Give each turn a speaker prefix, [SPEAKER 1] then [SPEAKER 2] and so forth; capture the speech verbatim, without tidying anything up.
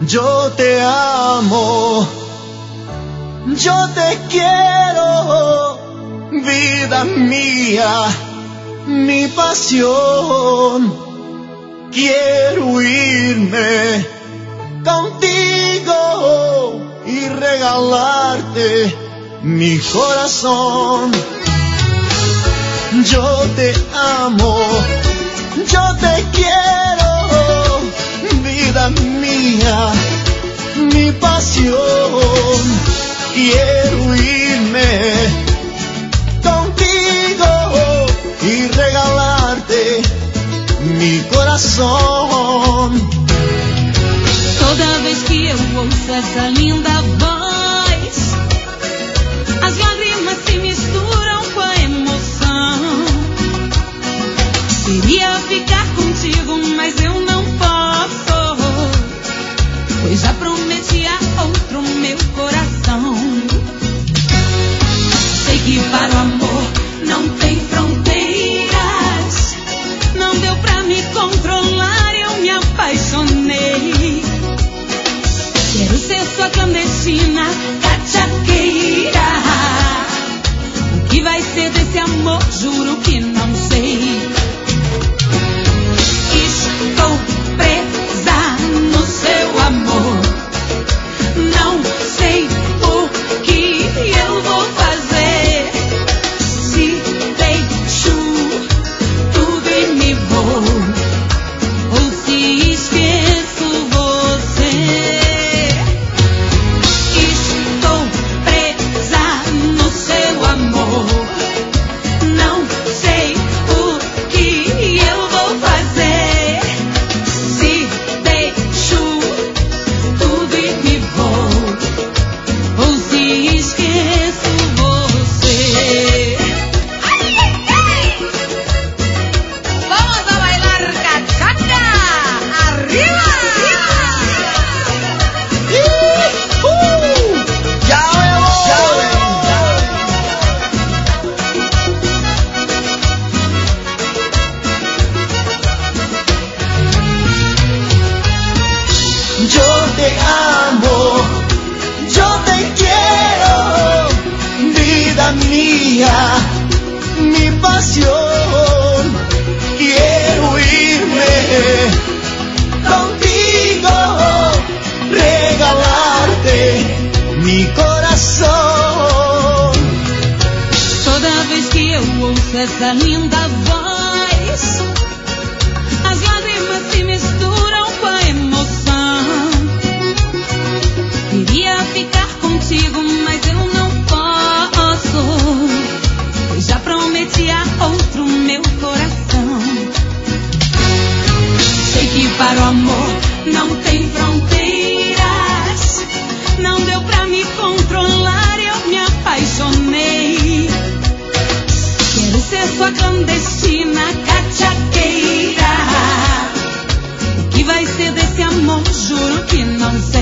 [SPEAKER 1] Yo te amo, yo te quiero, vida mía, mi pasión. Quiero irme contigo y regalarte mi corazón. Yo te amo, yo te quiero, vida mía, mi pasión. Quiero irme contigo y regalarte mi corazón.
[SPEAKER 2] Toda vez que eu ouço essa linda voz, as lágrimas se misturam com a emoção. Queria ficar contigo, mas eu não posso, pois já prometi a outro meu coração. Sei que para o amor não tem fronteiras, não deu pra me controlar, eu me apaixonei. Quero ser sua clandestina, cachaqueira. O que vai ser desse amor, juro que não sei. Estou presa no seu amor, não sei o que eu vou fazer. Se deixo tudo e me vou, ou se esqueço você. Estou presa no seu amor, não sei o que eu vou fazer. Se deixo tudo e me vou, ou se esqueço você. Vamos a bailar cachaca, arriba!
[SPEAKER 1] Uh, ya veo, ya veo. Yo te amo, yo te quiero, vida mía, mi pasión. Quiero irme contigo, regalarte mi corazón.
[SPEAKER 2] Toda vez que eu ouço essa linda voz, as lágrimas se misturam com a emoção. Queria ficar contigo, mas eu não posso, pois já prometi a outro meu coração. Sei que para o amor não tem fronteiras, não deu pra me controlar, eu me apaixonei. Quero ser sua clandestina, cachaqueira. O que vai ser desse amor, juro que não sei.